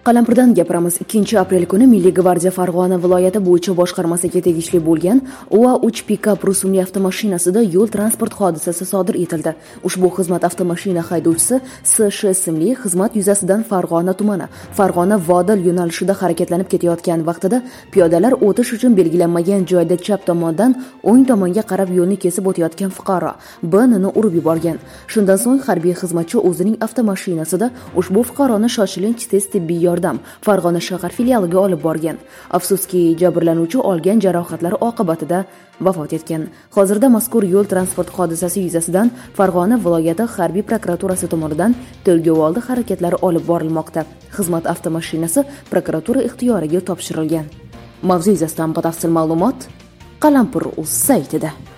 Qalampirdan gapiramiz. 2 aprel kuni Milliy gvardiya Farg'ona viloyati bo'yicha boshqarmasiga tegishli bo'lgan UA3 pikap rusumli avtomashinasida yo'l transport hodisasi sodir etildi. Ushbu xizmat avtomashina haydovchisi S.Sh. ismli xizmat yuzasidan Farg'ona tumani, Farg'ona Vodil yo'nalishida harakatlanib ketayotgan vaqtida piyodalar o'tish uchun belgilanmagan joyda chap tomondan o'ng tomonga qarab yo'lni kesib o'tayotgan fuqaro B.N.ni urib yuborgan. Shundan so'ng harbiy xizmatchi o'zining avtomashinasida ushbu fuqaroni shoshilinch tez tibbiy yordam Farg'ona shahar filialiga olib borgan. Afsuski, jabrlanuvchi olgan jarohatlari oqibatida vafot etgan. Hozirda mazkur yo'l transport hodisasi yuzasidan Farg'ona viloyati harbiy prokuraturasi tomonidan tergovoldi harakatlari olib borilmoqda. Xizmat avtomashinasi prokuratura ixtiyoriga topshirilgan. Mavzu yuzasidan batafsil ma'lumot Qalampir.uz saytida.